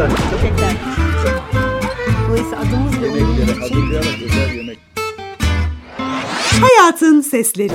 Yeter. Yeter. Dolayısıyla adımız ve Yemeklere umduğumuz için hazırlayarak özel yemek. Hayatın Sesleri.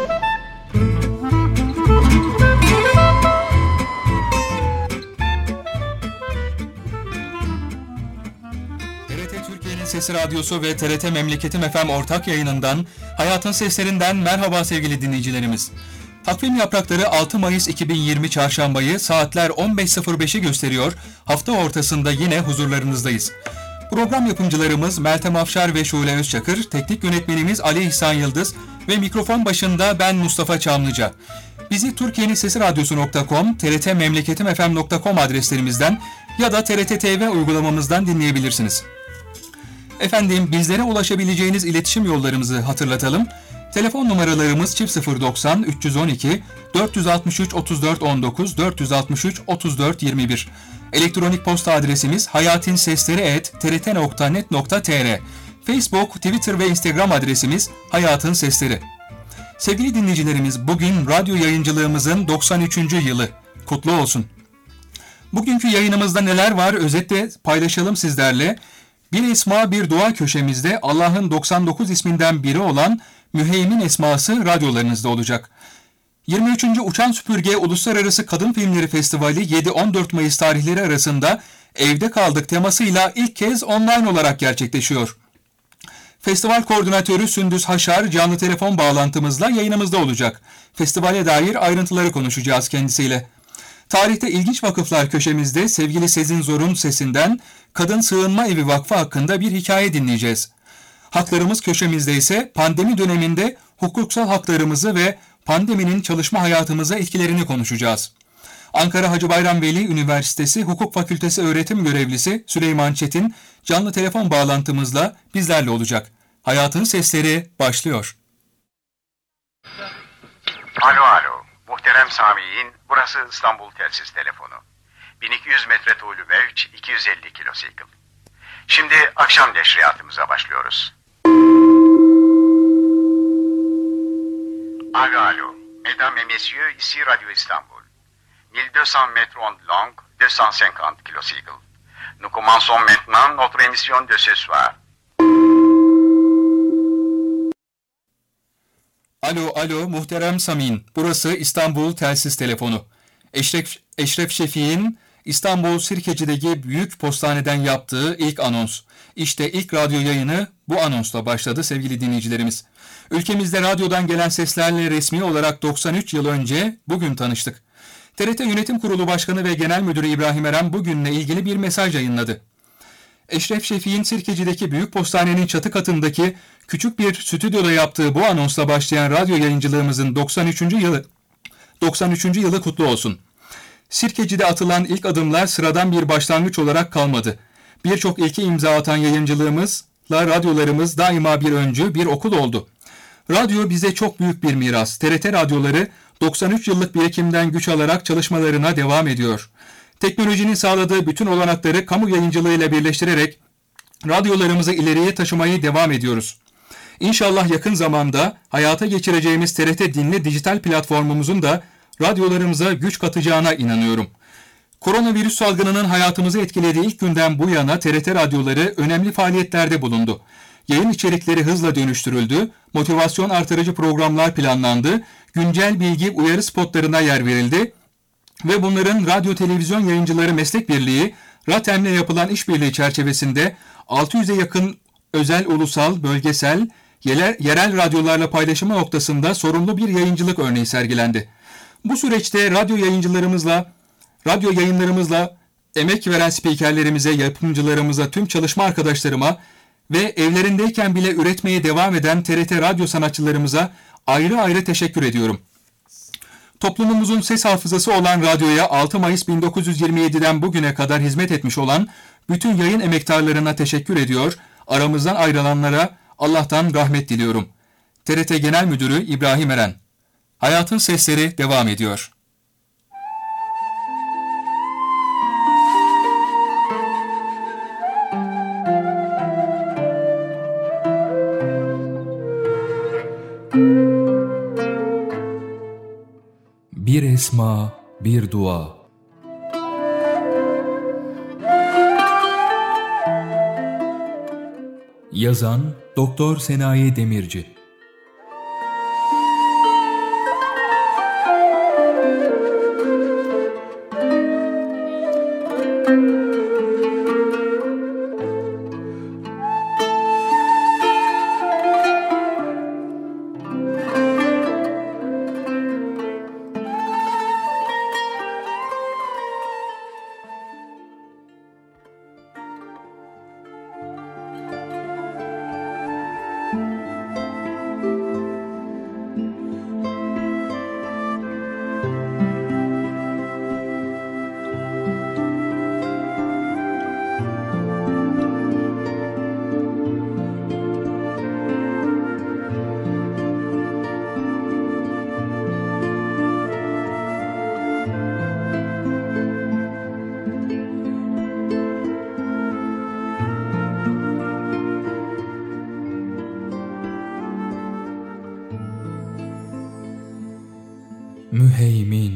TRT Türkiye'nin Sesi Radyosu ve TRT Memleketim FM ortak yayınından Hayatın Seslerinden merhaba sevgili dinleyicilerimiz. Takvim yaprakları 6 Mayıs 2020 Çarşambayı saatler 15.05'i gösteriyor. Hafta ortasında yine huzurlarınızdayız. Program yapımcılarımız Meltem Afşar ve Şule Özçakır, teknik yönetmenimiz Ali İhsan Yıldız ve mikrofon başında ben Mustafa Çamlıca. Bizi Türkiye'nin Sesi Radyosu.com, trtmemleketimfm.com adreslerimizden ya da TRT TV uygulamamızdan dinleyebilirsiniz. Efendim, bizlere ulaşabileceğiniz iletişim yollarımızı hatırlatalım. Telefon numaralarımız 090 312 463 34 19 463 34 21. Elektronik posta adresimiz hayatinsesleri@trt.net.tr. Facebook, Twitter ve Instagram adresimiz Hayatın Sesleri. Sevgili dinleyicilerimiz, bugün radyo yayıncılığımızın 93. yılı. Kutlu olsun. Bugünkü yayınımızda neler var özetle paylaşalım sizlerle. Bir esma bir dua köşemizde Allah'ın 99 isminden biri olan Müheymin esması radyolarınızda olacak. 23. Uçan Süpürge Uluslararası Kadın Filmleri Festivali 7-14 Mayıs tarihleri arasında Evde Kaldık temasıyla ilk kez online olarak gerçekleşiyor. Festival koordinatörü Sündüz Haşar canlı telefon bağlantımızla yayınımızda olacak. Festivale dair ayrıntıları konuşacağız kendisiyle. Tarihte İlginç Vakıflar köşemizde sevgili Sezin Zor'un sesinden Kadın Sığınma Evi Vakfı hakkında bir hikaye dinleyeceğiz. Haklarımız köşemizde ise pandemi döneminde hukuksal haklarımızı ve pandeminin çalışma hayatımıza etkilerini konuşacağız. Ankara Hacı Bayram Veli Üniversitesi Hukuk Fakültesi öğretim görevlisi Süleyman Çetin canlı telefon bağlantımızla bizlerle olacak. Hayatın Sesleri başlıyor. Alo alo, muhterem Sami'in, burası İstanbul Telsiz Telefonu. 1200 metre tuğlu mevç, 250 kilosikl. Şimdi akşam neşriyatımıza başlıyoruz. Alo alo, mesdames et messieurs, ici Radio İstanbul. 1200 mètres ondes longues, 250 kilocycles. Nous commençons maintenant notre émission de ce soir. Alo alo muhterem Samin, burası İstanbul Telsiz Telefonu. Eşref Şefik'in İstanbul Sirkeci'deki büyük postaneden yaptığı ilk anons. İşte ilk radyo yayını bu anonsla başladı sevgili dinleyicilerimiz. Ülkemizde radyodan gelen seslerle resmi olarak 93 yıl önce bugün tanıştık. TRT Yönetim Kurulu Başkanı ve Genel Müdürü İbrahim Eren bugünle ilgili bir mesaj yayınladı. Eşref Şefik'in Sirkeci'deki büyük postanenin çatı katındaki küçük bir stüdyoda yaptığı bu anonsla başlayan radyo yayıncılığımızın 93. yılı kutlu olsun. Sirkeci'de atılan ilk adımlar sıradan bir başlangıç olarak kalmadı. Birçok ilki imza atan yayıncılığımızla radyolarımız daima bir öncü, bir okul oldu. Radyo bize çok büyük bir miras. TRT radyoları 93 yıllık birikimden güç alarak çalışmalarına devam ediyor. Teknolojinin sağladığı bütün olanakları kamu yayıncılığıyla birleştirerek radyolarımızı ileriye taşımayı devam ediyoruz. İnşallah yakın zamanda hayata geçireceğimiz TRT Dinle dijital platformumuzun da radyolarımıza güç katacağına inanıyorum. Koronavirüs salgınının hayatımızı etkilediği ilk günden bu yana TRT radyoları önemli faaliyetlerde bulundu. Yayın içerikleri hızla dönüştürüldü, motivasyon artırıcı programlar planlandı, güncel bilgi uyarı spotlarına yer verildi ve bunların Radyo Televizyon Yayıncıları Meslek Birliği, RATEM'le yapılan işbirliği çerçevesinde 600'e yakın özel, ulusal, bölgesel, yerel radyolarla paylaşımı noktasında sorumlu bir yayıncılık örneği sergilendi. Bu süreçte radyo yayınlarımızla emek veren spikerlerimize, yapımcılarımıza, tüm çalışma arkadaşlarıma ve evlerindeyken bile üretmeye devam eden TRT radyo sanatçılarımıza ayrı ayrı teşekkür ediyorum. Toplumumuzun ses hafızası olan radyoya 6 Mayıs 1927'den bugüne kadar hizmet etmiş olan bütün yayın emektarlarına teşekkür ediyor, aramızdan ayrılanlara Allah'tan rahmet diliyorum. TRT Genel Müdürü İbrahim Eren. Hayatın Sesleri devam ediyor. Bir esma, bir dua. Yazan Doktor Senayi Demirci. Müheymin,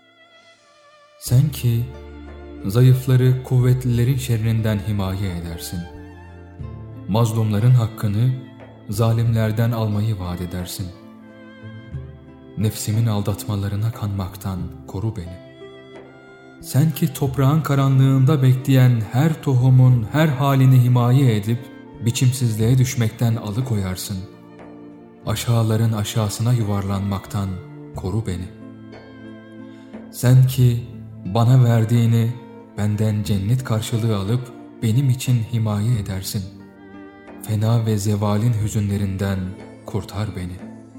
sen ki zayıfları kuvvetlilerin şerrinden himaye edersin. Mazlumların hakkını zalimlerden almayı vaat edersin. Nefsimin aldatmalarına kanmaktan koru beni. Sen ki toprağın karanlığında bekleyen her tohumun her halini himaye edip biçimsizliğe düşmekten alıkoyarsın. Aşağıların aşağısına yuvarlanmaktan koru beni. Sen ki bana verdiğini benden cennet karşılığı alıp benim için himaye edersin. Fena ve zevalin hüzünlerinden kurtar beni.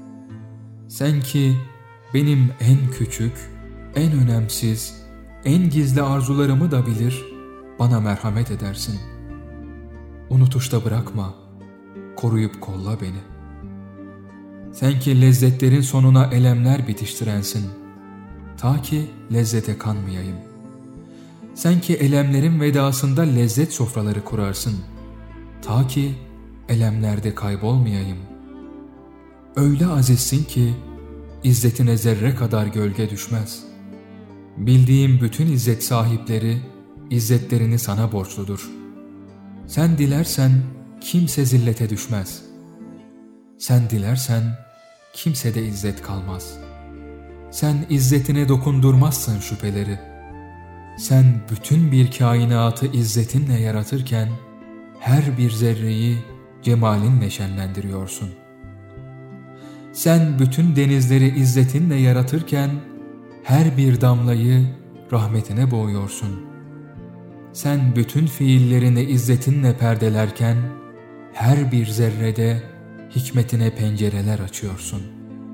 Sen ki benim en küçük, en önemsiz, en gizli arzularımı da bilir, bana merhamet edersin. Unutuşta bırakma, koruyup kolla beni. Sen ki lezzetlerin sonuna elemler bitiştirensin, ta ki lezzete kanmayayım. Sen ki elemlerin vedasında lezzet sofraları kurarsın, ta ki elemlerde kaybolmayayım. Öyle azizsin ki izzetine zerre kadar gölge düşmez. Bildiğim bütün izzet sahipleri izzetlerini sana borçludur. Sen dilersen kimse zillete düşmez. Sen dilersen kimsede izzet kalmaz. Sen izzetine dokundurmazsın şüpheleri. Sen bütün bir kainatı izzetinle yaratırken her bir zerreyi cemalinle şenlendiriyorsun. Sen bütün denizleri izzetinle yaratırken her bir damlayı rahmetine boğuyorsun. Sen bütün fiillerini izzetinle perdelerken her bir zerrede hikmetine pencereler açıyorsun.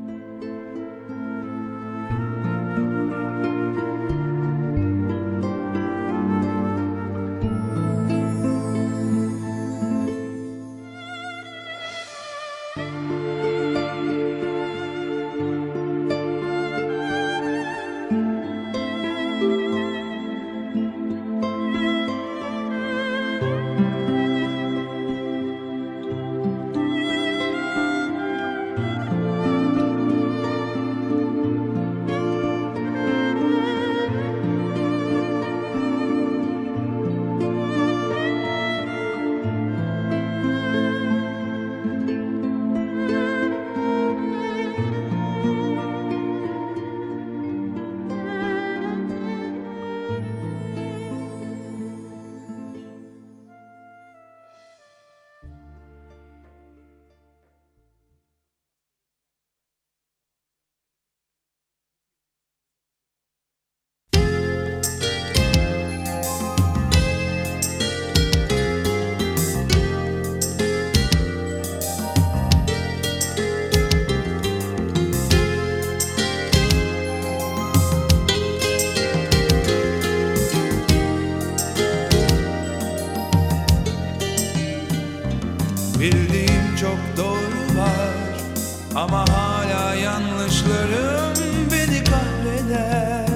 Bildiğim çok doğru var ama hala yanlışlarım beni kahreder.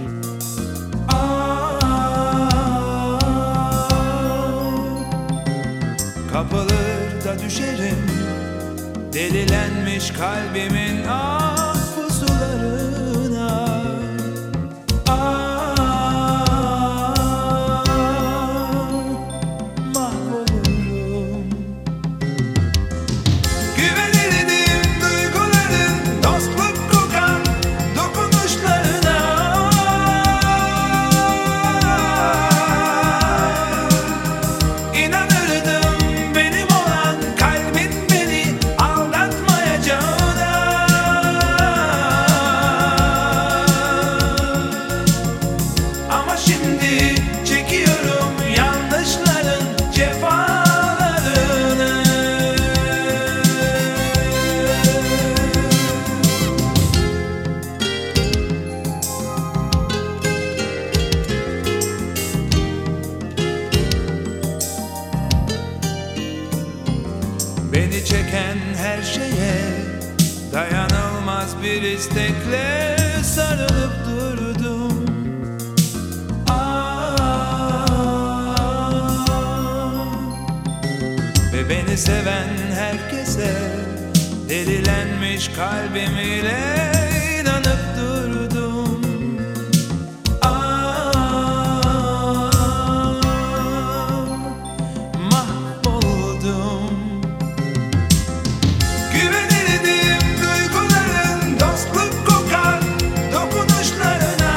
Kapılır da düşerim delilenmiş kalbimin pusularına. Mahvolurum bir istekle sarılıp durdum. Ve beni seven herkese delilenmiş kalbim ile inanıp durdum. Mahvoldum. Güvenirdim duyguların dostluk kokar dokunuşlarına.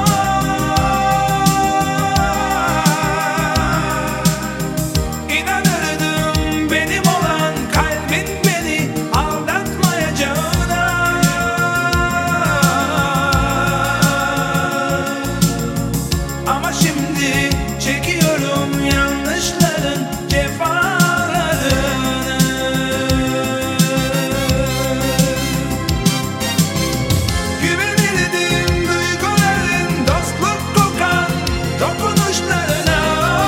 İnanırdım benim olan kalbin beni aldatmayacağına. Ama şimdi çekiyorum yanlışların cefalarını. Güvenirdim duyguların dostluk kokan dokunuşlarına.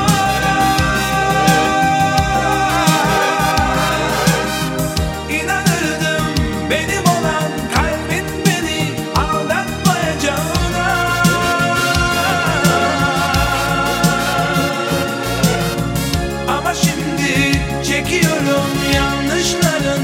İnanırdım benim olan kalbin beni aldatmayacağına. Ama şimdi çekiyorum yanlışların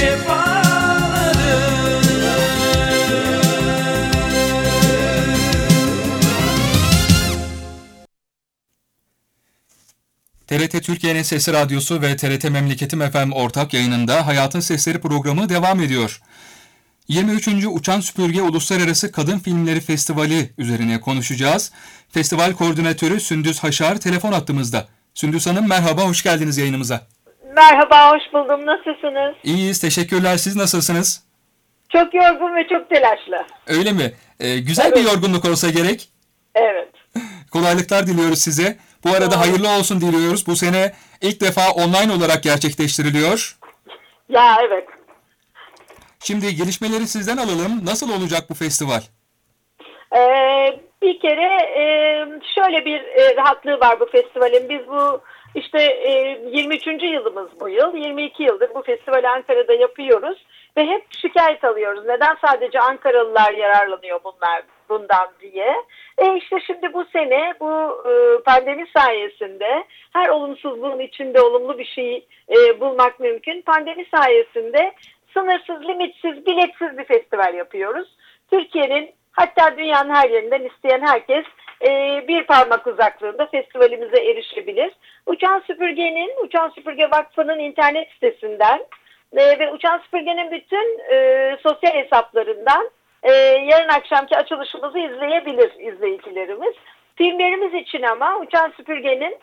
cefalarını. TRT Türkiye'nin Sesi Radyosu ve TRT Memleketim FM ortak yayınında Hayatın Sesleri programı devam ediyor. 23. Uçan Süpürge Uluslararası Kadın Filmleri Festivali üzerine konuşacağız. Festival koordinatörü Sündüz Haşar telefon hattımızda. Sündüz Hanım merhaba, hoş geldiniz yayınımıza. Merhaba, hoş buldum. Nasılsınız? İyiyiz, teşekkürler. Siz nasılsınız? Çok yorgun ve çok telaşlı. Öyle mi? Güzel bir yorgunluk olsa gerek. Evet. Kolaylıklar diliyoruz size. Bu arada hayırlı olsun diliyoruz. Bu sene ilk defa online olarak gerçekleştiriliyor. Ya evet. Şimdi gelişmeleri sizden alalım. Nasıl olacak bu festival? Bir kere şöyle bir rahatlığı var bu festivalin. Biz bu işte 23. yılımız bu yıl. 22 yıldır bu festivali Ankara'da yapıyoruz. Ve hep şikayet alıyoruz. Neden sadece Ankaralılar yararlanıyor bundan diye. İşte şimdi bu sene bu pandemi sayesinde her olumsuzluğun içinde olumlu bir şey bulmak mümkün. Pandemi sayesinde sınırsız, limitsiz, biletsiz bir festival yapıyoruz. Türkiye'nin hatta dünyanın her yerinden isteyen herkes bir parmak uzaklığında festivalimize erişebilir. Uçan Süpürge Vakfı'nın internet sitesinden ve Uçan Süpürge'nin bütün sosyal hesaplarından yarın akşamki açılışımızı izleyebilir izleyicilerimiz. Filmlerimiz için ama Uçan Süpürge'nin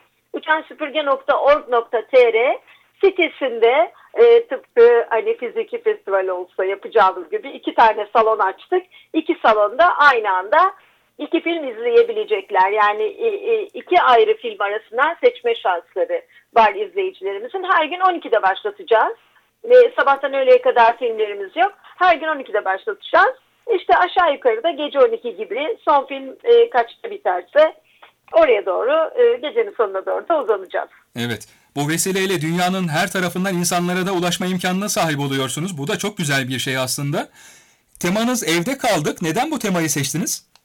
uçansüpürge.org.tr sitesinde tıpkı hani fiziki festival olsa yapacağımız gibi 2 tane salon açtık. 2 salonda aynı anda 2 film izleyebilecekler. Yani 2 ayrı film arasından seçme şansları var izleyicilerimizin. Her gün 12'de başlatacağız. Ve sabahtan öğleye kadar filmlerimiz yok. Her gün 12'de başlatacağız. İşte aşağı yukarı da gece 12 gibi son film kaçta biterse oraya doğru gecenin sonuna doğru da uzanacağız. Evet. Bu vesileyle dünyanın her tarafından insanlara da ulaşma imkanına sahip oluyorsunuz. Bu da çok güzel bir şey aslında. Temanız evde kaldık. Neden bu temayı seçtiniz?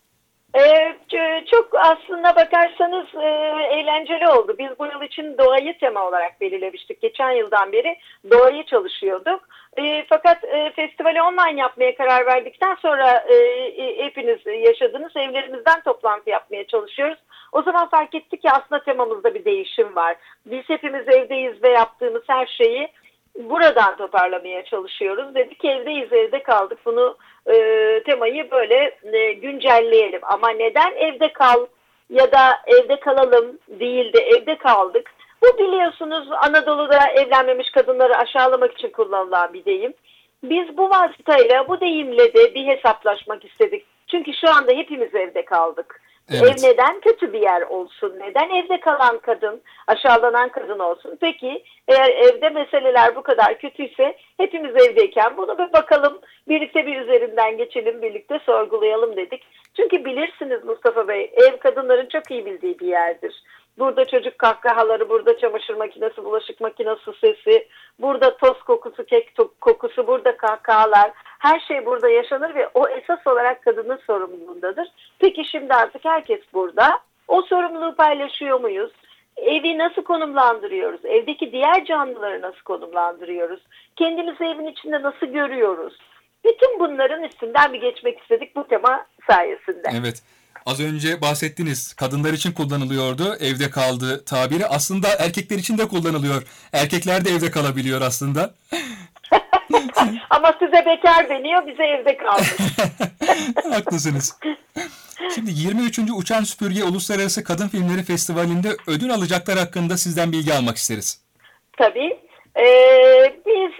Çok aslında bakarsanız eğlenceli oldu. Biz bu yıl için doğayı tema olarak belirlemiştik. Geçen yıldan beri doğayı çalışıyorduk. Fakat festivali online yapmaya karar verdikten sonra hepiniz yaşadınız. Evlerimizden toplantı yapmaya çalışıyoruz. O zaman fark ettik ki aslında temamızda bir değişim var. Biz hepimiz evdeyiz ve yaptığımız her şeyi buradan toparlamaya çalışıyoruz. Dedik ki evdeyiz, evde kaldık. Bunu temayı böyle güncelleyelim. Ama neden evde kal ya da evde kalalım değil de evde kaldık? Bu biliyorsunuz Anadolu'da evlenmemiş kadınları aşağılamak için kullanılan bir deyim. Biz bu vasıtayla, bu deyimle de bir hesaplaşmak istedik. Çünkü şu anda hepimiz evde kaldık. Evet. Ev neden kötü bir yer olsun? Neden evde kalan kadın, aşağılanan kadın olsun? Peki eğer evde meseleler bu kadar kötüyse hepimiz evdeyken bunu bir bakalım, birlikte bir üzerinden geçelim, birlikte sorgulayalım dedik. Çünkü bilirsiniz Mustafa Bey, ev kadınların çok iyi bildiği bir yerdir. Burada çocuk kahkahaları, burada çamaşır makinesi, bulaşık makinesi sesi, burada toz kokusu, kek kokusu, burada kahkahalar. Her şey burada yaşanır ve o esas olarak kadının sorumluluğundadır. Peki şimdi artık herkes burada. O sorumluluğu paylaşıyor muyuz? Evi nasıl konumlandırıyoruz? Evdeki diğer canlıları nasıl konumlandırıyoruz? Kendimizi evin içinde nasıl görüyoruz? Bütün bunların üstünden bir geçmek istedik bu tema sayesinde. Evet. Az önce bahsettiniz. Kadınlar için kullanılıyordu. Evde kaldı tabiri. Aslında erkekler için de kullanılıyor. Erkekler de evde kalabiliyor aslında. Ama size bekar deniyor, bize evde kalmış. Haklısınız. Şimdi 23. Uçan Süpürge Uluslararası Kadın Filmleri Festivali'nde ödül alacaklar hakkında sizden bilgi almak isteriz. Tabii. Biz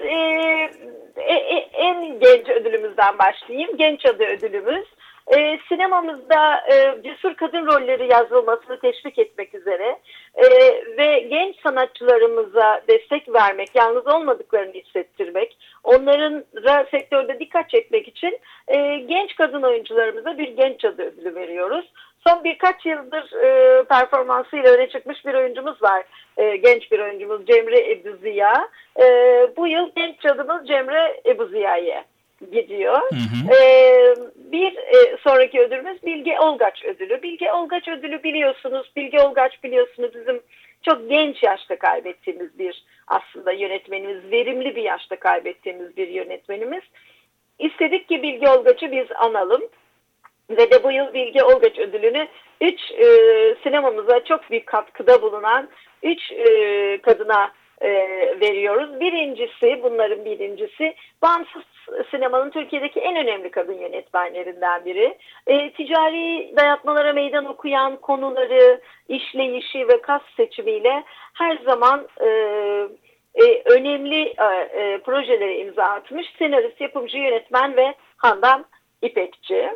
en genç ödülümüzden başlayayım. Genç adı ödülümüz. Sinemamızda cesur kadın rolleri yazılmasını teşvik etmek üzere ve genç sanatçılarımıza destek vermek, yalnız olmadıklarını hissettirmek, onların sektörde dikkat çekmek için genç kadın oyuncularımıza bir genç adı ödülü veriyoruz. Son birkaç yıldır performansıyla öne çıkmış bir oyuncumuz var. Genç bir oyuncumuz Cemre Ebu Ziya. Bu yıl genç adımız Cemre Ebu Ziya'ya gidiyor. Bir sonraki ödülümüz Bilge Olgaç ödülü. Bilge Olgaç ödülü biliyorsunuz. Bilge Olgaç biliyorsunuz bizim çok genç yaşta kaybettiğimiz bir aslında yönetmenimiz. Verimli bir yaşta kaybettiğimiz bir yönetmenimiz. İstedik ki Bilge Olgaç'ı biz analım. Ve de bu yıl Bilge Olgaç ödülünü 3 sinemamıza çok büyük katkıda bulunan 3 kadına veriyoruz. Bunların birincisi bağımsız sinemanın Türkiye'deki en önemli kadın yönetmenlerinden biri. Ticari dayatmalara meydan okuyan konuları, işleyişi ve kas seçimiyle her zaman önemli projelere imza atmış senarist, yapımcı, yönetmen ve Handan İpekçi.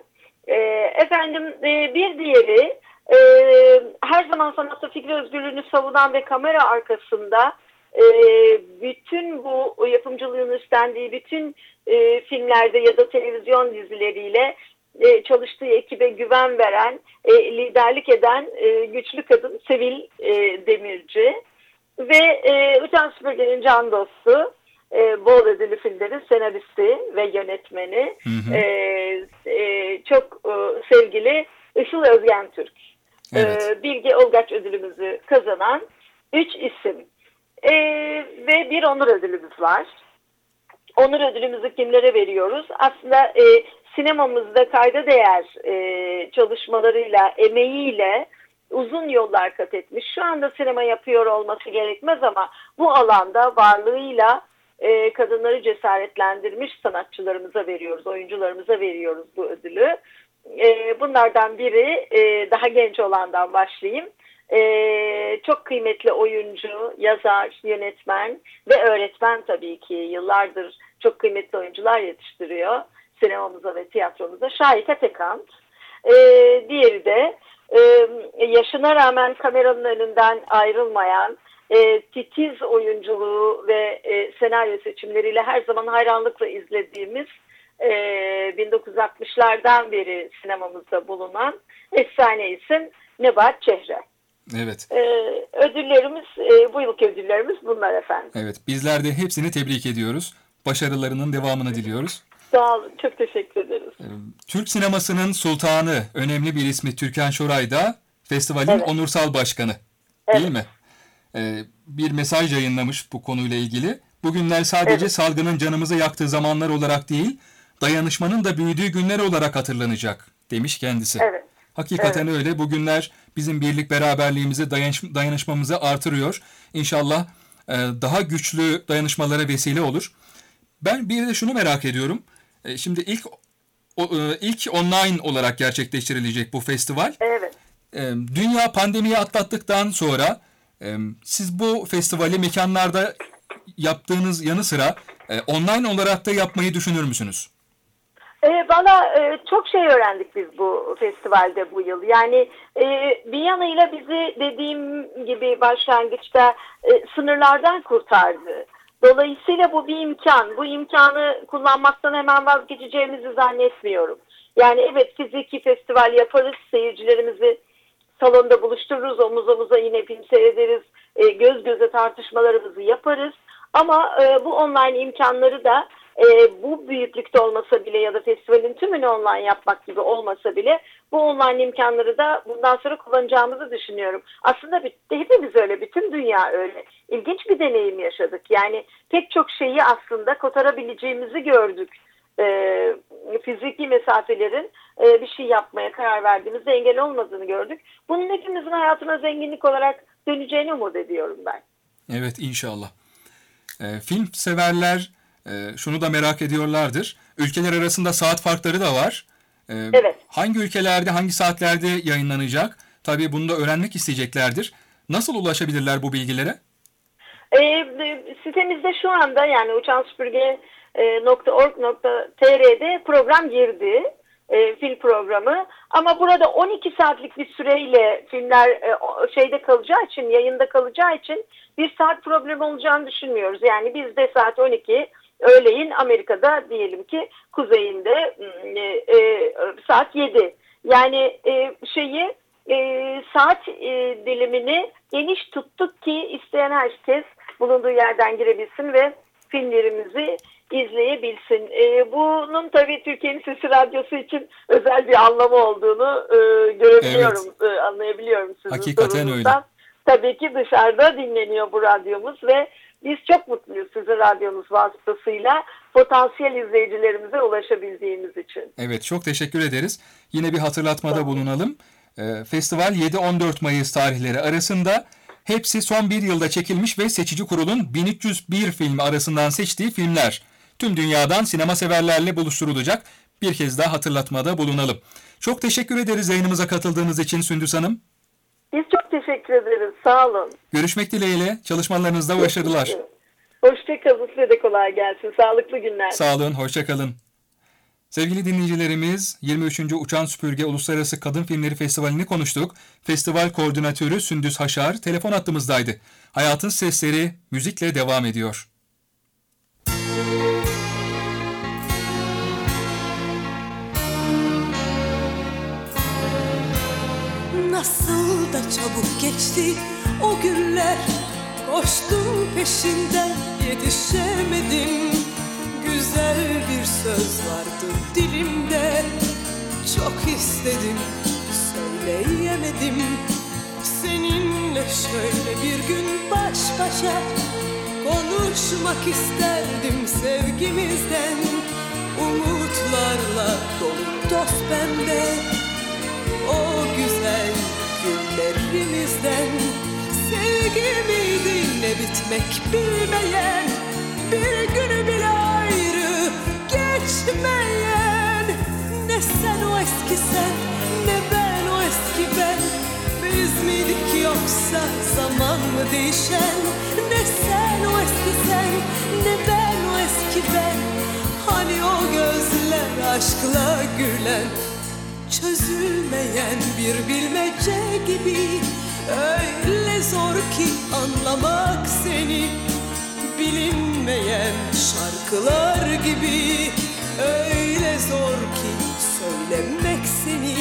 Bir diğeri her zaman sanatta fikir özgürlüğünü savunan ve kamera arkasında bütün bu yapımcılığın üstlendiği bütün filmlerde ya da televizyon dizileriyle çalıştığı ekibe güven veren, liderlik eden güçlü kadın Sevil Demirci ve Uçan Süpürge'nin can dostu, bol ödüllü filmlerin senaristi ve yönetmeni çok sevgili Işıl Özgen Türk. Evet. Bilge Olgaç ödülümüzü kazanan 3 isim. Ve bir onur ödülümüz var. Onur ödülümüzü kimlere veriyoruz? Aslında sinemamızda kayda değer çalışmalarıyla, emeğiyle uzun yollar kat etmiş. Şu anda sinema yapıyor olması gerekmez ama bu alanda varlığıyla kadınları cesaretlendirmiş sanatçılarımıza veriyoruz, oyuncularımıza veriyoruz bu ödülü. Bunlardan biri, daha genç olandan başlayayım. Çok kıymetli oyuncu, yazar, yönetmen ve öğretmen tabii ki. Yıllardır çok kıymetli oyuncular yetiştiriyor sinemamıza ve tiyatromuza. Şahika Tekant. Diğeri de yaşına rağmen kameranın önünden ayrılmayan, titiz oyunculuğu ve senaryo seçimleriyle her zaman hayranlıkla izlediğimiz 1960'lardan beri sinemamızda bulunan efsane isim Nebahat Çehre. Evet. Ödüllerimiz, bu yılki ödüllerimiz bunlar efendim. Evet. Bizler de hepsini tebrik ediyoruz. Başarılarının devamını diliyoruz. Sağ olun. Çok teşekkür ederiz. Türk sinemasının sultanı, önemli bir ismi Türkan Şoray da festivalin onursal başkanı. Değil mi? Bir mesaj yayınlamış bu konuyla ilgili. Bugünler sadece salgının canımızı yaktığı zamanlar olarak değil, dayanışmanın da büyüdüğü günler olarak hatırlanacak demiş kendisi. Evet. Hakikaten öyle. Bugünler bizim birlik beraberliğimizi, dayanışmamızı artırıyor. İnşallah daha güçlü dayanışmalara vesile olur. Ben bir de şunu merak ediyorum. Şimdi ilk online olarak gerçekleştirilecek bu festival. Evet. Dünya pandemiyi atlattıktan sonra siz bu festivali mekanlarda yaptığınız yanı sıra online olarak da yapmayı düşünür müsünüz? Valla çok şey öğrendik biz bu festivalde bu yıl. Yani bir yanıyla bizi dediğim gibi başlangıçta sınırlardan kurtardı. Dolayısıyla bu bir imkan. Bu imkanı kullanmaktan hemen vazgeçeceğimizi zannetmiyorum. Yani evet, fiziki festival yaparız, seyircilerimizi salonda buluştururuz, omuz omuza yine film seyrederiz, göz göze tartışmalarımızı yaparız. Ama bu online imkanları da bu büyüklükte olmasa bile ya da festivalin tümünü online yapmak gibi olmasa bile bu online imkanları da bundan sonra kullanacağımızı düşünüyorum. Aslında hepimiz öyle, bütün dünya öyle. İlginç bir deneyim yaşadık. Yani pek çok şeyi aslında kotarabileceğimizi gördük. Fiziki mesafelerin bir şey yapmaya karar verdiğimizde engel olmadığını gördük. Bunun hepimizin hayatına zenginlik olarak döneceğini umut ediyorum ben. Evet, inşallah. Film severler şunu da merak ediyorlardır. Ülkeler arasında saat farkları da var. Evet. Hangi ülkelerde, hangi saatlerde yayınlanacak? Tabii bunu da öğrenmek isteyeceklerdir. Nasıl ulaşabilirler bu bilgilere? Sitemizde şu anda, yani uçansüpürge.org.tr'de program girdi. Film programı. Ama burada 12 saatlik bir süreyle filmler şeyde kalacağı için, yayında kalacağı için bir saat problemi olacağını düşünmüyoruz. Yani bizde saat 12, öğleyin Amerika'da diyelim ki kuzeyinde saat 7. Yani saat dilimini geniş tuttuk ki isteyen herkes bulunduğu yerden girebilsin ve filmlerimizi izleyebilsin. Bunun tabii Türkiye'nin Sesi Radyosu için özel bir anlamı olduğunu görebiliyorum, evet. Anlayabiliyorum sizin hakikaten sorunuzdan. Öyle. Tabii ki dışarıda dinleniyor bu radyomuz ve biz çok mutluyuz sizin radyonuz vasıtasıyla potansiyel izleyicilerimize ulaşabildiğimiz için. Evet, çok teşekkür ederiz. Yine bir hatırlatmada bulunalım. Festival 7-14 Mayıs tarihleri arasında hepsi son bir yılda çekilmiş ve seçici kurulun 1301 filmi arasından seçtiği filmler. Tüm dünyadan sinema severlerle buluşturulacak. Bir kez daha hatırlatmada bulunalım. Çok teşekkür ederiz yayınımıza katıldığınız için Sündüs Hanım. Biz çok teşekkür ederiz. Sağ olun. Görüşmek dileğiyle. Çalışmalarınızda başarılar. Hoşçakalın. Size de kolay gelsin. Sağlıklı günler. Sağ olun. Hoşçakalın. Sevgili dinleyicilerimiz, 23. Uçan Süpürge Uluslararası Kadın Filmleri Festivali'ni konuştuk. Festival koordinatörü Sündüs Haşar telefon hattımızdaydı. Hayatın sesleri müzikle devam ediyor. Nasıl da çabuk geçti o günler, koştum peşinden yetişemedim. Güzel bir söz vardı dilimde, çok istedim söyleyemedim. Seninle şöyle bir gün baş başa konuşmak isterdim sevgimizden. Umutlarla dolu dost bende, o güzel günlerimizden. Sevgi miydi ne bitmek bilmeyen, bir günü bile ayrı geçmeyen. Ne sen o eski sen, ne ben o eski ben. Biz miydik yoksa zaman mı değişen? Ne sen o eski sen, ne ben o eski ben. Hani o gözler aşkla gülen, çözülmeyen bir bilmece gibi. Öyle zor ki anlamak seni, bilinmeyen şarkılar gibi. Öyle zor ki söylemek seni,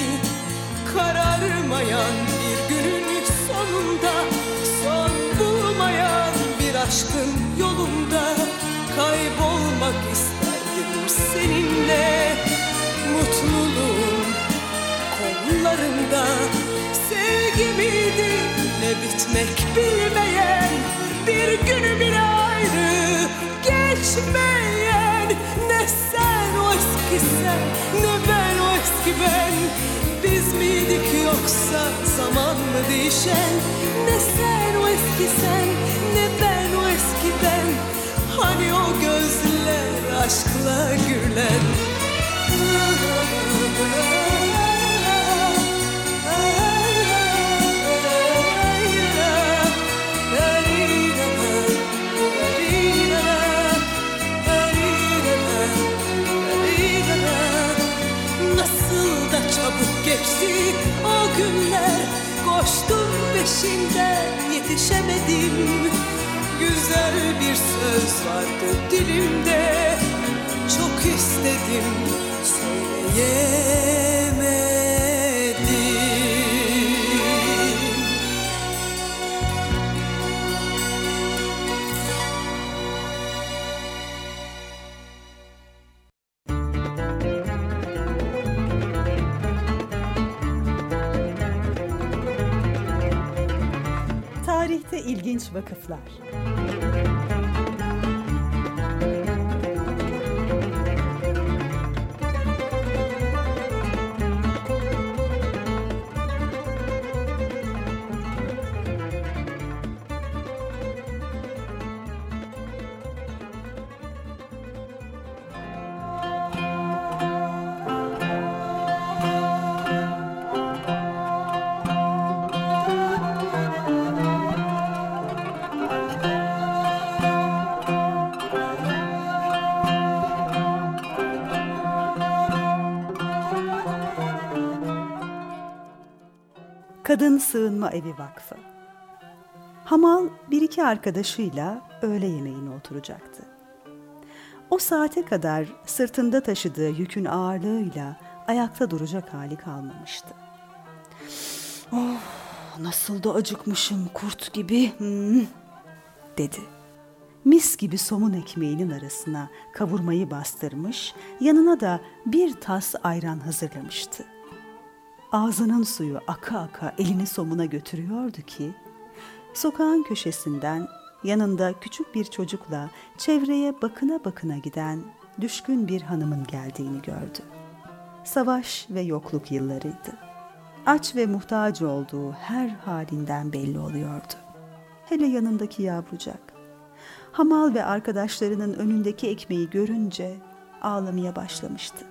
kararmayan bir günün sonunda, son bulmayan bir aşkın yolunda. Kaybolmak isterdim seninle, mutluluğun kollarında. Sevgi miydi ne bitmek bilmeyen, bir günü bile ayrı geçmeyen. Ne sen o eski sen, ne ben o eski ben. Biz miydik yoksa zaman mı değişen? Ne sen o eski sen, ne ben o eski ben. Hani o gözler aşkla gülen. Nasıl da çabuk geçti o günler, koştum peşinden yetişemedim. Güzel bir söz vardı dilimde, çok istedim söyleyemedim. Tarihte ilginç vakıflar. Kadın Sığınma Evi Vakfı. Hamal bir iki arkadaşıyla öğle yemeğine oturacaktı. O saate kadar sırtında taşıdığı yükün ağırlığıyla ayakta duracak hali kalmamıştı. "Oh, nasıl da acıkmışım kurt gibi," dedi. Mis gibi somun ekmeğinin arasına kavurmayı bastırmış, yanına da bir tas ayran hazırlamıştı. Ağzının suyu aka aka elini somuna götürüyordu ki, sokağın köşesinden yanında küçük bir çocukla çevreye bakına bakına giden düşkün bir hanımın geldiğini gördü. Savaş ve yokluk yıllarıydı. Aç ve muhtaç olduğu her halinden belli oluyordu. Hele yanındaki yavrucak. Hamal ve arkadaşlarının önündeki ekmeği görünce ağlamaya başlamıştı.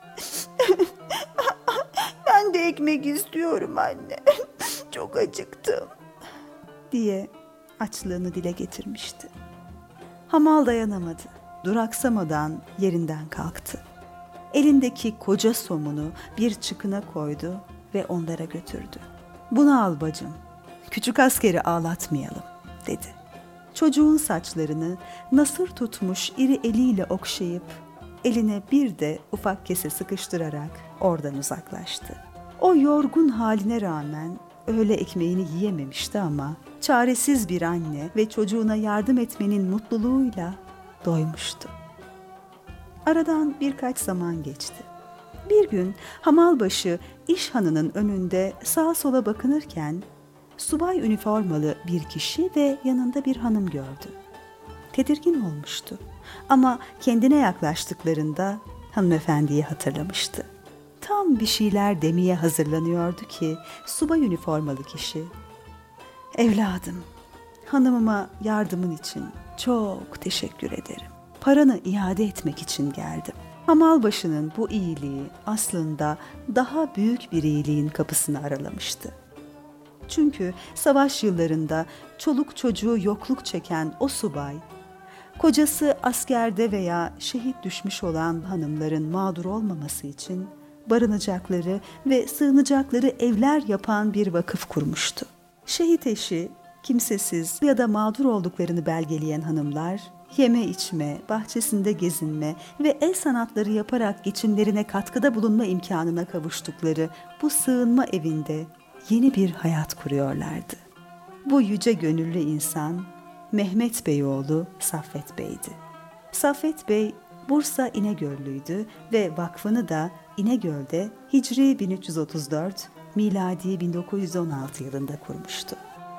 "Ben de ekmek istiyorum anne. Çok acıktım," diye açlığını dile getirmişti. Hamal dayanamadı. Duraksamadan yerinden kalktı. Elindeki koca somunu bir çıkına koydu ve onlara götürdü. "Bunu al bacım. Küçük askeri ağlatmayalım," dedi. Çocuğun saçlarını nasır tutmuş iri eliyle okşayıp eline bir de ufak kese sıkıştırarak oradan uzaklaştı. O yorgun haline rağmen öğle ekmeğini yiyememişti ama çaresiz bir anne ve çocuğuna yardım etmenin mutluluğuyla doymuştu. Aradan birkaç zaman geçti. Bir gün Hamalbaşı işhanının önünde sağa sola bakınırken subay üniformalı bir kişi ve yanında bir hanım gördü. Tedirgin olmuştu ama kendine yaklaştıklarında hanımefendiyi hatırlamıştı. Tam bir şeyler demeye hazırlanıyordu ki subay üniformalı kişi, "Evladım, hanımıma yardımın için çok teşekkür ederim. Paranı iade etmek için geldim." Hamalbaşı'nın bu iyiliği aslında daha büyük bir iyiliğin kapısını aralamıştı. Çünkü savaş yıllarında çoluk çocuğu yokluk çeken o subay, kocası askerde veya şehit düşmüş olan hanımların mağdur olmaması için barınacakları ve sığınacakları evler yapan bir vakıf kurmuştu. Şehit eşi, kimsesiz ya da mağdur olduklarını belgeleyen hanımlar, yeme içme, bahçesinde gezinme ve el sanatları yaparak geçimlerine katkıda bulunma imkanına kavuştukları bu sığınma evinde yeni bir hayat kuruyorlardı. Bu yüce gönüllü insan Mehmet Beyoğlu Saffet Bey'di. Saffet Bey Bursa İnegöllüydü ve vakfını da İnegöl'de Hicri 1334, miladi 1916 yılında kurmuştu.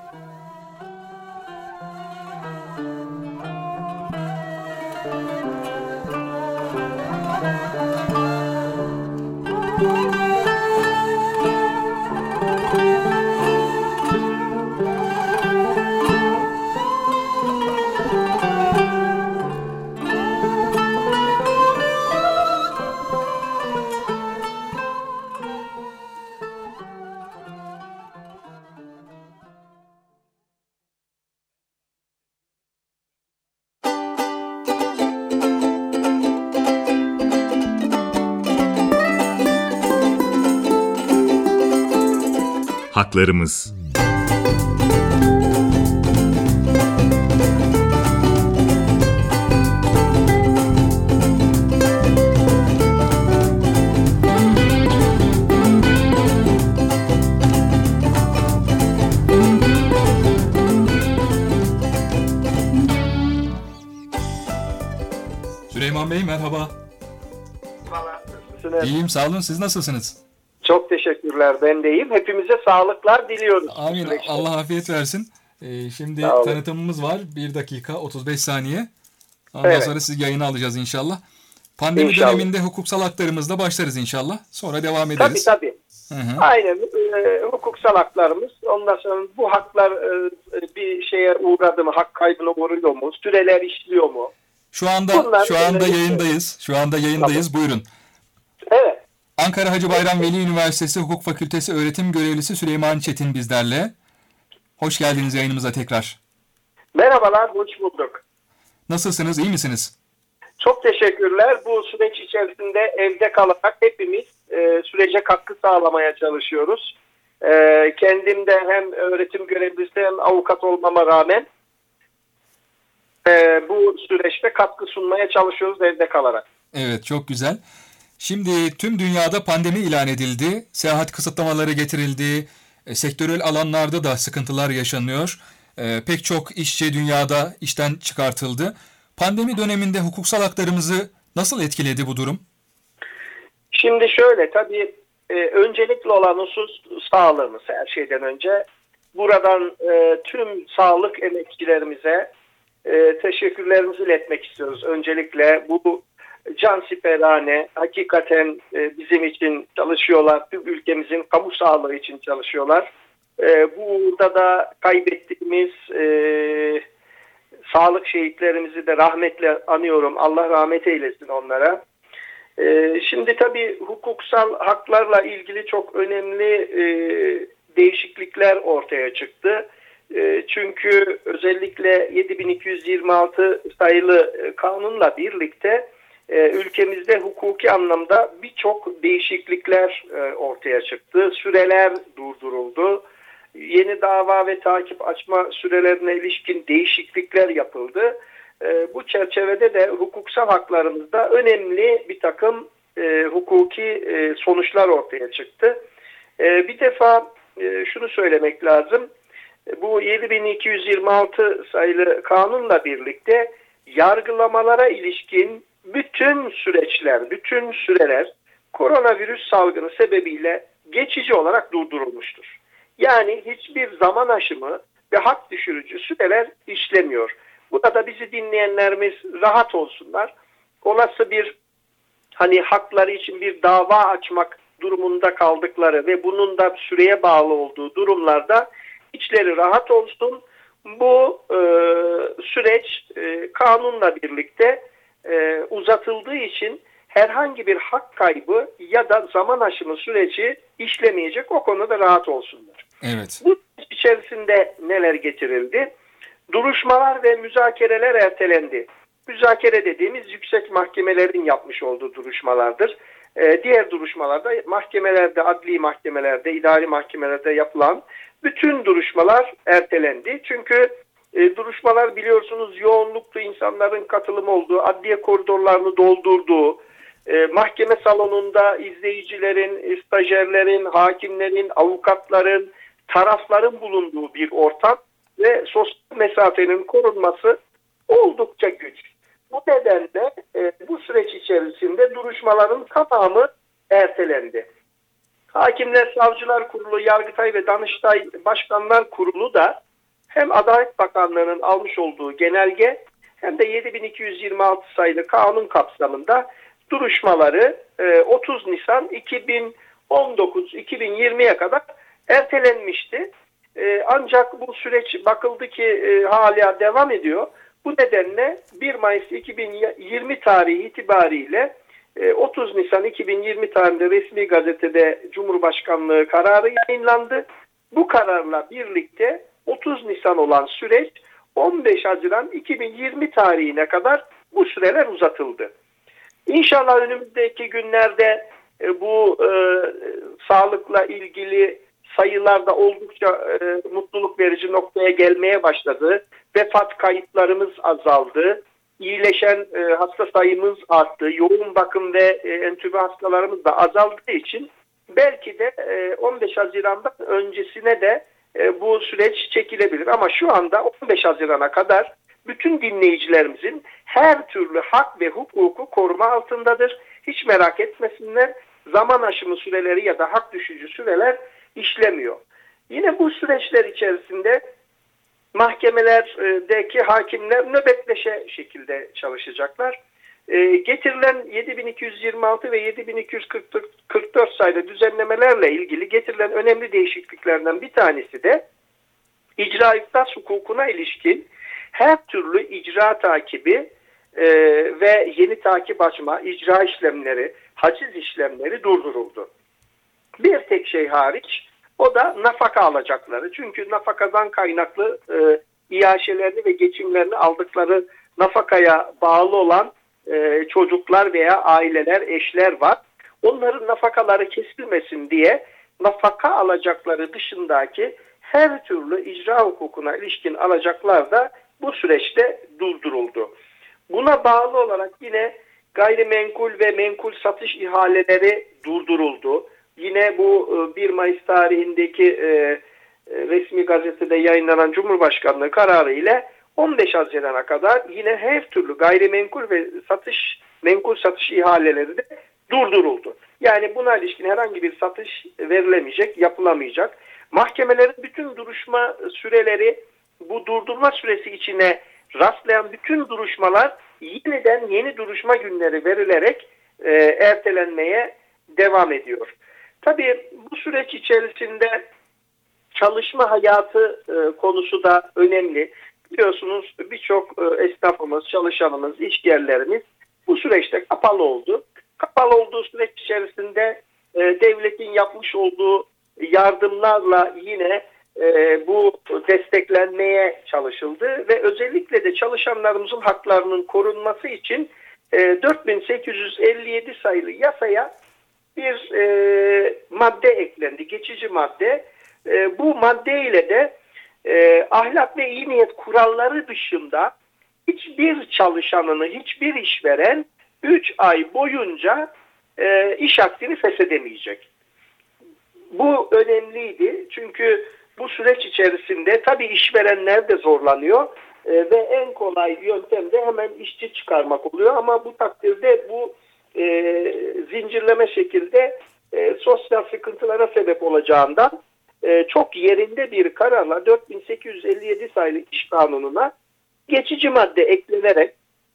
Haklarımız. Süleyman Bey merhaba. Nasılsınız? İyiyim, sağ olun. Siz nasılsınız? Çok teşekkürler. Ben de iyiyim. Hepimize sağlıklar diliyoruz. Amin. Allah afiyet versin. Şimdi Sağ olun. tanıtımımız var. 1 dakika 35 saniye. Ondan Evet. sonra sizi yayına alacağız inşallah. Pandemi İnşallah. döneminde hukuksal haklarımızla başlarız inşallah. Sonra devam ederiz. Tabii. Hı. Aynen. Hukuksal haklarımız. Ondan sonra bu haklar bir şeye uğradı mı? Hak kaybına uğruyor mu? Süreler işliyor mu? Şu anda yayındayız. Şu anda yayındayız. Buyurun. Evet. Ankara Hacı Bayram Veli Üniversitesi Hukuk Fakültesi öğretim görevlisi Süleyman Çetin bizlerle. Hoş geldiniz yayınımıza tekrar. Merhabalar, hoş bulduk. Nasılsınız? İyi misiniz? Çok teşekkürler. Bu süreç içerisinde evde kalarak hepimiz sürece katkı sağlamaya çalışıyoruz. Kendim de hem öğretim görevlisi hem avukat olmama rağmen bu süreçte katkı sunmaya çalışıyoruz evde kalarak. Evet, çok güzel. Şimdi tüm dünyada pandemi ilan edildi. Seyahat kısıtlamaları getirildi. Sektörel alanlarda da sıkıntılar yaşanıyor. Pek çok işçi dünyada işten çıkartıldı. Pandemi döneminde hukuksal haklarımızı nasıl etkiledi bu durum? Şimdi şöyle, tabii öncelikli olan husus sağlığımız her şeyden önce. Buradan tüm sağlık emekçilerimize teşekkürlerimizi iletmek istiyoruz. Öncelikle bu cansiperane, hakikaten bizim için çalışıyorlar. Tüm ülkemizin kamu sağlığı için çalışıyorlar. Burada da kaybettiğimiz sağlık şehitlerimizi de rahmetle anıyorum. Allah rahmet eylesin onlara. Şimdi tabii hukuksal haklarla ilgili çok önemli değişiklikler ortaya çıktı. Çünkü özellikle 7226 sayılı kanunla birlikte ülkemizde hukuki anlamda birçok değişiklikler ortaya çıktı. Süreler durduruldu. Yeni dava ve takip açma sürelerine ilişkin değişiklikler yapıldı. Bu çerçevede de hukuksal haklarımızda önemli bir takım hukuki sonuçlar ortaya çıktı. Bir defa şunu söylemek lazım. Bu 7226 sayılı kanunla birlikte yargılamalara ilişkin bütün süreçler, bütün süreler koronavirüs salgını sebebiyle geçici olarak durdurulmuştur. Yani hiçbir zaman aşımı ve hak düşürücü süreler işlemiyor. Burada bizi dinleyenlerimiz rahat olsunlar. Olası bir hakları için bir dava açmak durumunda kaldıkları ve bunun da süreye bağlı olduğu durumlarda içleri rahat olsun. Bu süreç kanunla birlikte uzatıldığı için herhangi bir hak kaybı ya da zaman aşımı süreci işlemeyecek, o konuda rahat olsunlar. Evet. Bu içerisinde neler getirildi? Duruşmalar ve müzakereler ertelendi. Müzakere dediğimiz yüksek mahkemelerin yapmış olduğu duruşmalardır. Diğer duruşmalarda mahkemelerde, adli mahkemelerde, idari mahkemelerde yapılan bütün duruşmalar ertelendi. Çünkü duruşmalar biliyorsunuz yoğunluklu insanların katılım olduğu, adliye koridorlarını doldurduğu, mahkeme salonunda izleyicilerin, stajyerlerin, hakimlerin, avukatların, tarafların bulunduğu bir ortam ve sosyal mesafenin korunması oldukça güç. Bu nedenle bu süreç içerisinde duruşmaların tamamı ertelendi. Hakimler, Savcılar Kurulu, Yargıtay ve Danıştay Başkanlar Kurulu da hem Adalet Bakanlığı'nın almış olduğu genelge hem de 7226 sayılı kanun kapsamında duruşmaları 30 Nisan 2019-2020'ye kadar ertelenmişti. Ancak bu süreç bakıldı ki hala devam ediyor. Bu nedenle 1 Mayıs 2020 tarihi itibariyle 30 Nisan 2020 tarihinde resmi gazetede Cumhurbaşkanlığı kararı yayınlandı. Bu kararla birlikte 30 Nisan olan süreç 15 Haziran 2020 tarihine kadar bu süreler uzatıldı. İnşallah önümüzdeki günlerde bu sağlıkla ilgili sayılarda oldukça mutluluk verici noktaya gelmeye başladı. Vefat kayıtlarımız azaldı. İyileşen hasta sayımız arttı. Yoğun bakım ve entübe hastalarımız da azaldığı için belki de 15 Haziran'dan öncesine de bu süreç çekilebilir. Ama şu anda 15 Haziran'a kadar bütün dinleyicilerimizin her türlü hak ve hukuku koruma altındadır. Hiç merak etmesinler. Zaman aşımı süreleri ya da hak düşücü süreler işlemiyor. Yine bu süreçler içerisinde mahkemelerdeki hakimler nöbetleşe şekilde çalışacaklar. Getirilen 7226 ve 7244 sayılı düzenlemelerle ilgili getirilen önemli değişikliklerden bir tanesi de icra iflas hukukuna ilişkin her türlü icra takibi ve yeni takip açma, icra işlemleri, haciz işlemleri durduruldu. Bir tek şey hariç, o da nafaka alacakları. Çünkü nafakadan kaynaklı iaşelerini ve geçimlerini aldıkları nafakaya bağlı olan çocuklar veya aileler, eşler var. Onların nafakaları kesilmesin diye nafaka alacakları dışındaki her türlü icra hukukuna ilişkin alacaklar da bu süreçte durduruldu. Buna bağlı olarak yine gayrimenkul ve menkul satış ihaleleri durduruldu. Yine bu 1 Mayıs tarihindeki resmi gazetede yayınlanan Cumhurbaşkanlığı kararı ile 15 Haziran'a kadar yine her türlü gayrimenkul ve menkul satış ihaleleri de durduruldu. Yani buna ilişkin herhangi bir satış verilemeyecek, yapılamayacak. Mahkemelerin bütün duruşma süreleri bu durdurma süresi içine rastlayan bütün duruşmalar yeniden yeni duruşma günleri verilerek ertelenmeye devam ediyor. Tabii bu süreç içerisinde çalışma hayatı konusu da önemli. Biliyorsunuz birçok esnafımız, çalışanımız, işyerlerimiz bu süreçte kapalı oldu. Kapalı olduğu süreç içerisinde devletin yapmış olduğu yardımlarla yine bu desteklenmeye çalışıldı ve özellikle de çalışanlarımızın haklarının korunması için 4857 sayılı yasaya bir madde eklendi, geçici madde. Bu madde ile de ahlak ve iyi niyet kuralları dışında hiçbir çalışanını, hiçbir işveren 3 ay boyunca iş akdini feshedemeyecek. Bu önemliydi çünkü bu süreç içerisinde tabii işverenler de zorlanıyor ve en kolay yöntem de hemen işçi çıkarmak oluyor ama bu takdirde bu zincirleme şekilde sosyal sıkıntılara sebep olacağından çok yerinde bir kararla 4857 sayılı İş Kanunu'na geçici madde eklenerek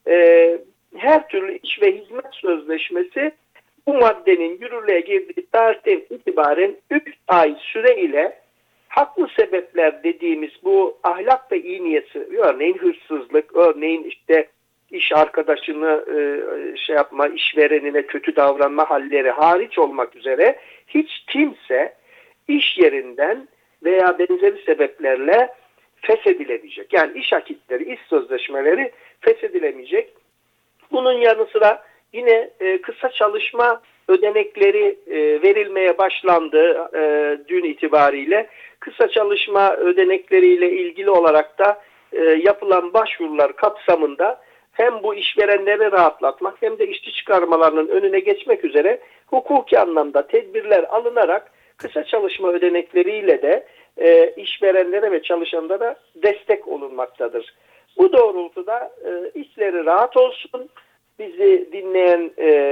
her türlü iş ve hizmet sözleşmesi bu maddenin yürürlüğe girdiği tarihten itibaren 3 ay süre ile haklı sebepler dediğimiz bu ahlak ve iyi niyeti, örneğin hırsızlık, örneğin işte iş arkadaşını işverenine kötü davranma halleri hariç olmak üzere hiç kimse iş yerinden veya benzeri sebeplerle feshedilemeyecek. Yani iş akitleri, iş sözleşmeleri feshedilemeyecek. Bunun yanı sıra yine kısa çalışma ödenekleri verilmeye başlandı dün itibariyle. Kısa çalışma ödenekleriyle ilgili olarak da yapılan başvurular kapsamında hem bu işverenleri rahatlatmak hem de işçi çıkarmalarının önüne geçmek üzere hukuki anlamda tedbirler alınarak kısa çalışma ödenekleriyle de işverenlere ve çalışanlara destek olunmaktadır. Bu doğrultuda işleri rahat olsun, bizi dinleyen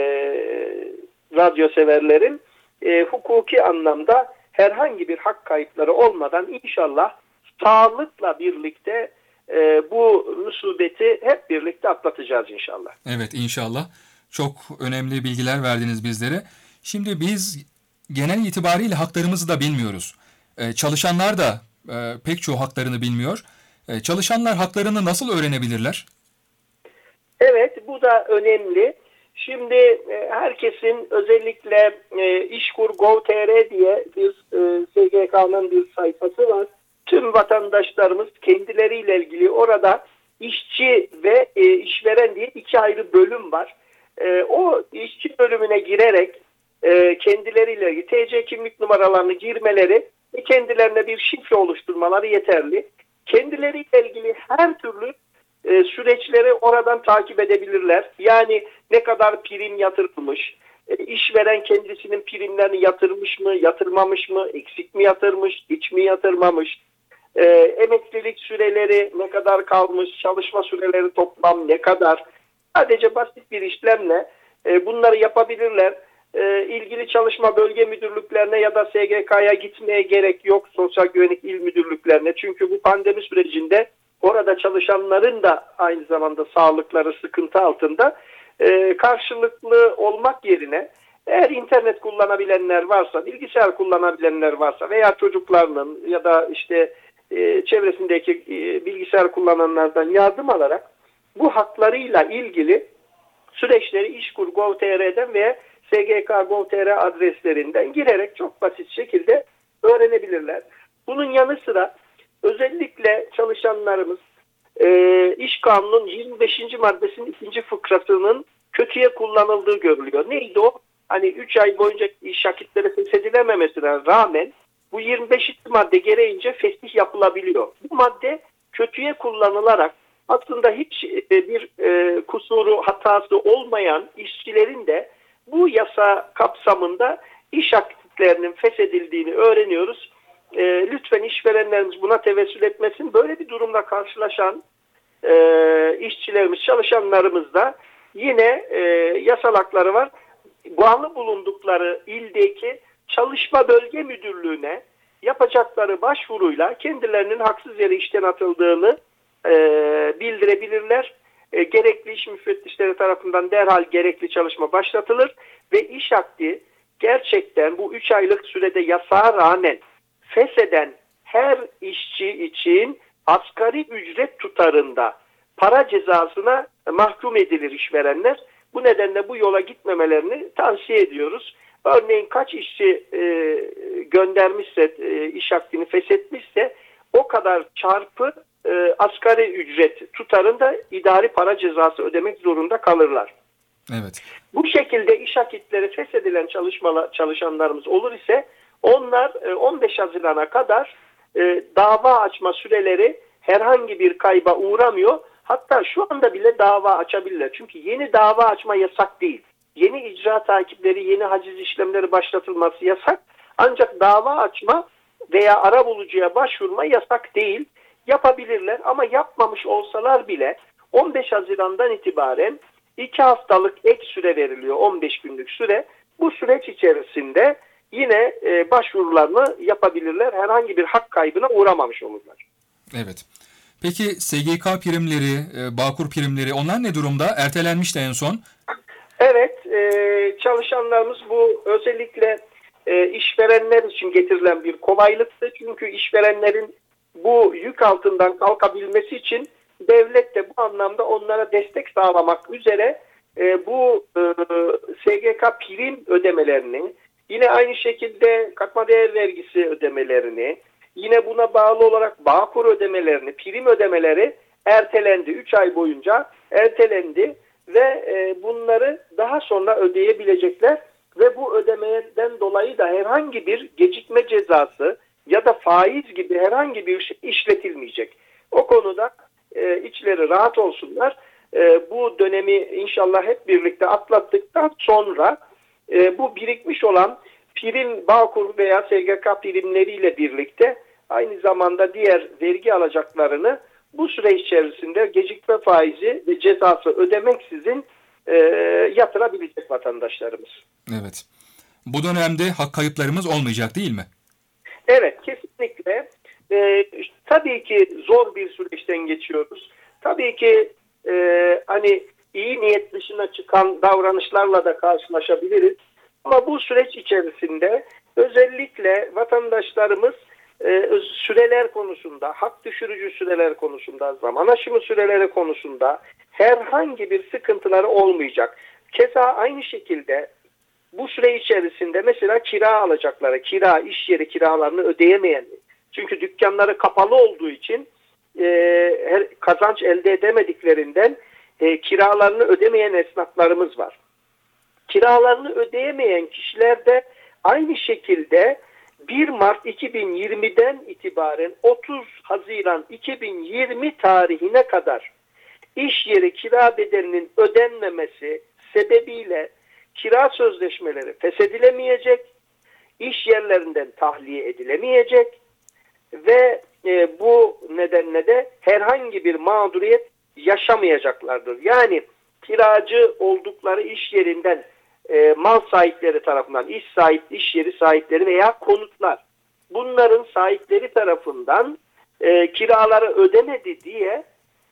radyo severlerin hukuki anlamda herhangi bir hak kayıpları olmadan inşallah sağlıkla birlikte bu musibeti hep birlikte atlatacağız inşallah. Evet, inşallah. Çok önemli bilgiler verdiniz bizlere. Şimdi biz genel itibariyle haklarımızı da bilmiyoruz. Çalışanlar da pek çoğu haklarını bilmiyor. Çalışanlar haklarını nasıl öğrenebilirler? Evet, bu da önemli. Şimdi herkesin özellikle İşkur.gov.tr diye bir SGK'nın bir sayfası var. Tüm vatandaşlarımız kendileriyle ilgili orada işçi ve işveren diye 2 ayrı bölüm var. O işçi bölümüne girerek kendileriyle ilgili TC kimlik numaralarını girmeleri ve kendilerine bir şifre oluşturmaları yeterli. Kendileriyle ilgili her türlü süreçleri oradan takip edebilirler. Yani ne kadar prim yatırılmış, işveren kendisinin primlerini yatırmış mı, yatırmamış mı, eksik mi yatırmış, hiç mi yatırmamış, emeklilik süreleri ne kadar kalmış, çalışma süreleri toplam ne kadar. Sadece basit bir işlemle bunları yapabilirler. ilgili çalışma bölge müdürlüklerine ya da SGK'ya gitmeye gerek yok, Sosyal Güvenlik İl Müdürlüklerine. Çünkü bu pandemi sürecinde orada çalışanların da aynı zamanda sağlıkları sıkıntı altında. Karşılıklı olmak yerine eğer internet kullanabilenler varsa, bilgisayar kullanabilenler varsa veya çocuklarının ya da işte çevresindeki bilgisayar kullananlardan yardım alarak bu haklarıyla ilgili süreçleri İşkur.gov.tr'den ve SGK.gov.tr adreslerinden girerek çok basit şekilde öğrenebilirler. Bunun yanı sıra özellikle çalışanlarımız İş Kanunu'nun 25. maddesinin 2. fıkrasının kötüye kullanıldığı görülüyor. Neydi o? Hani 3 ay boyunca iş akitleri feshedilememesine rağmen bu 25. madde gereğince fesih yapılabiliyor. Bu madde kötüye kullanılarak aslında hiç bir kusuru, hatası olmayan işçilerin de bu yasa kapsamında iş akitlerinin feshedildiğini öğreniyoruz. Lütfen işverenlerimiz buna tevessül etmesin. Böyle bir durumla karşılaşan işçilerimiz, çalışanlarımız da yine yasal hakları var. Bağlı bulundukları ildeki çalışma bölge müdürlüğüne yapacakları başvuruyla kendilerinin haksız yere işten atıldığını bildirebilirler. Gerekli iş müfettişleri tarafından derhal gerekli çalışma başlatılır ve iş akdi gerçekten bu 3 aylık sürede yasağa rağmen fesheden her işçi için asgari ücret tutarında para cezasına mahkum edilir işverenler. Bu nedenle bu yola gitmemelerini tavsiye ediyoruz. Örneğin kaç işçi göndermişse, iş akdini feshetmişse o kadar çarpı asgari ücret tutarında idari para cezası ödemek zorunda kalırlar. Evet. Bu şekilde iş akitleri feshedilen çalışanlarımız olur ise onlar 15 Haziran'a kadar dava açma süreleri herhangi bir kayba uğramıyor. Hatta şu anda bile dava açabilirler. Çünkü yeni dava açma yasak değil. Yeni icra takipleri, yeni haciz işlemleri başlatılması yasak. Ancak dava açma veya arabulucuya başvurma yasak değil. Yapabilirler ama yapmamış olsalar bile 15 Haziran'dan itibaren 2 haftalık ek süre veriliyor, 15 günlük süre. Bu süreç içerisinde yine başvurularını yapabilirler. Herhangi bir hak kaybına uğramamış olurlar. Evet. Peki SGK primleri, Bağkur primleri onlar ne durumda? Ertelenmişti en son. Evet, çalışanlarımız bu özellikle işverenler için getirilen bir kolaylıktı. Çünkü işverenlerin bu yük altından kalkabilmesi için devlet de bu anlamda onlara destek sağlamak üzere bu SGK prim ödemelerini, yine aynı şekilde katma değer vergisi ödemelerini, yine buna bağlı olarak Bağkur ödemelerini, prim ödemeleri ertelendi. 3 ay boyunca ertelendi ve bunları daha sonra ödeyebilecekler ve bu ödemeden dolayı da herhangi bir gecikme cezası ya da faiz gibi herhangi bir şey işletilmeyecek. O konuda içleri rahat olsunlar. Bu dönemi inşallah hep birlikte atlattıktan sonra bu birikmiş olan prim, Bağkur veya SGK primleriyle birlikte aynı zamanda diğer vergi alacaklarını bu süre içerisinde gecikme faizi ve cezası ödemeksizin yatırabilecek vatandaşlarımız. Evet. Bu dönemde hak kayıplarımız olmayacak değil mi? Evet, kesinlikle. Tabii ki zor bir süreçten geçiyoruz. Tabii ki hani iyi niyet dışına çıkan davranışlarla da karşılaşabiliriz. Ama bu süreç içerisinde özellikle vatandaşlarımız süreler konusunda, hak düşürücü süreler konusunda, zaman aşımı süreleri konusunda herhangi bir sıkıntıları olmayacak. Keza aynı şekilde bu süre içerisinde mesela kira alacakları, iş yeri kiralarını ödeyemeyen, çünkü dükkanları kapalı olduğu için kazanç elde edemediklerinden kiralarını ödemeyen esnaflarımız var. Kiralarını ödeyemeyen kişiler de aynı şekilde 1 Mart 2020'den itibaren 30 Haziran 2020 tarihine kadar iş yeri kira bedelinin ödenmemesi sebebiyle kira sözleşmeleri feshedilemeyecek, iş yerlerinden tahliye edilemeyecek ve bu nedenle de herhangi bir mağduriyet yaşamayacaklardır. Yani kiracı oldukları iş yerinden mal sahipleri tarafından, iş yeri sahipleri veya konutlar, bunların sahipleri tarafından kiraları ödemedi diye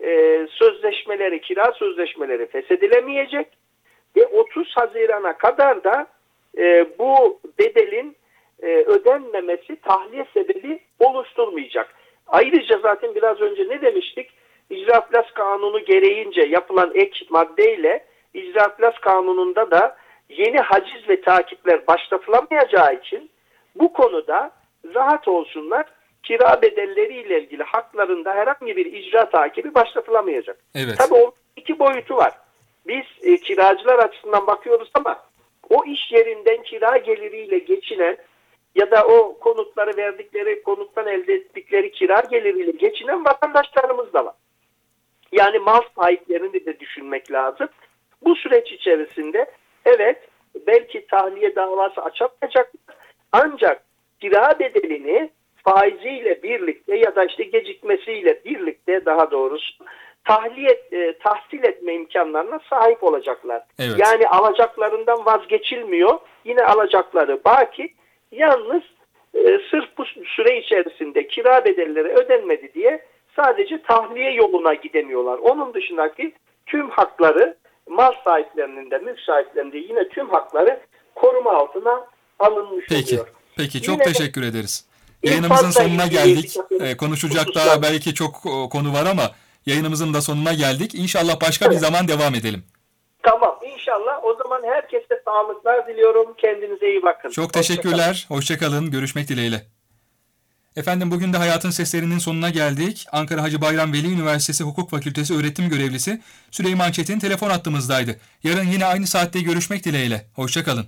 kira sözleşmeleri feshedilemeyecek ve 30 Haziran'a kadar da bu bedelin ödenmemesi tahliye sebebi oluşturmayacak. Ayrıca zaten biraz önce ne demiştik? İcra İflas Kanunu gereğince yapılan ek maddeyle İcra İflas Kanunu'nda da yeni haciz ve takipler başlatılamayacağı için bu konuda rahat olsunlar. Kira bedelleriyle ilgili haklarında herhangi bir icra takibi başlatılamayacak. Evet. Tabii o iki boyutu var. Biz kiracılar açısından bakıyoruz ama o iş yerinden kira geliriyle geçinen ya da o konutları verdikleri, konuttan elde ettikleri kira geliriyle geçinen vatandaşlarımız da var. Yani mal sahiplerini de düşünmek lazım. Bu süreç içerisinde evet belki tahliye davası açamayacaklar ancak kira bedelini faiziyle birlikte ya da işte gecikmesiyle birlikte daha doğrusu tahsil etme imkanlarına sahip olacaklar. Evet. Yani alacaklarından vazgeçilmiyor. Yine alacakları baki. Yalnız sırf bu süre içerisinde kira bedelleri ödenmedi diye sadece tahliye yoluna gidemiyorlar. Onun dışındaki tüm hakları mal sahiplerinin de mülk sahiplerinin de yine tüm hakları koruma altına alınmış oluyor. Peki çok Yine teşekkür ederiz. Yayınımızın sonuna geldik. Konuşacak daha belki çok konu var ama yayınımızın da sonuna geldik. İnşallah başka bir zaman devam edelim. Tamam inşallah. O zaman herkese sağlıklar diliyorum. Kendinize iyi bakın. Çok teşekkürler. Hoşçakalın. Görüşmek dileğiyle. Efendim bugün de Hayatın Seslerinin sonuna geldik. Ankara Hacı Bayram Veli Üniversitesi Hukuk Fakültesi öğretim görevlisi Süleyman Çetin telefon hattımızdaydı. Yarın yine aynı saatte görüşmek dileğiyle. Hoşçakalın.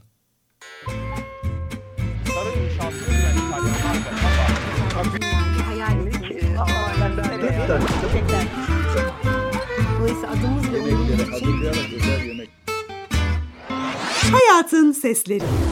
Dolayısıyla adımız ve umurumuz için Hayatın Sesleri.